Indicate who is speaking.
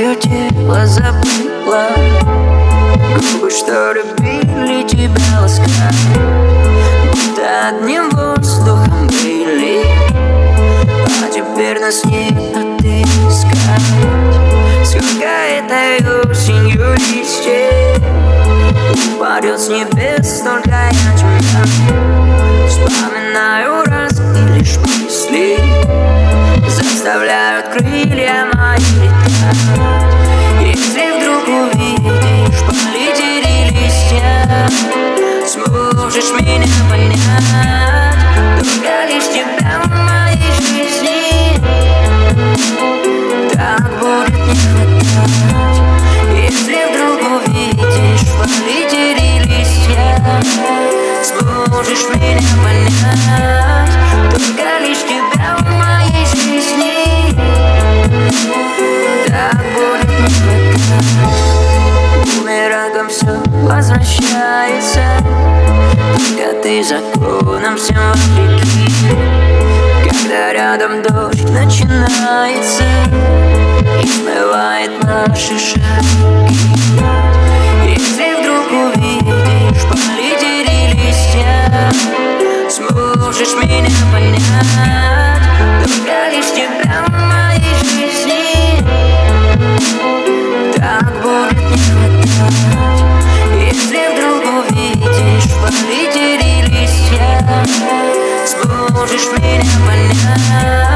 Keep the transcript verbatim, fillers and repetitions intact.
Speaker 1: свое тело забыла. Губы, что любили тебя ласкать, будто одним воздухом были, а теперь нас не отыскать. Сколько этой осенью листьев упадет с небес, столько я тебя вспоминаю раз, и лишь мысли заставляют крылья мои летать. Если вдруг увидишь, полетели листья, сможешь меня понять. Только лишь тебя в моей жизни так будет не хватать. Если вдруг увидишь, полетели листья, сможешь меня понять. Только лишь тебя в моей жизни так будет не хватать. Бумерангом все возвращается, только ты законом всем вопреки. Когда рядом дождь начинается и смывает наши шаги. Если вдруг увидишь, полетели листья, сможешь меня понять. Только лишь тебя в моей жизни так будет не хватать. Если вдруг увидишь, полетели листья, сможешь меня понять.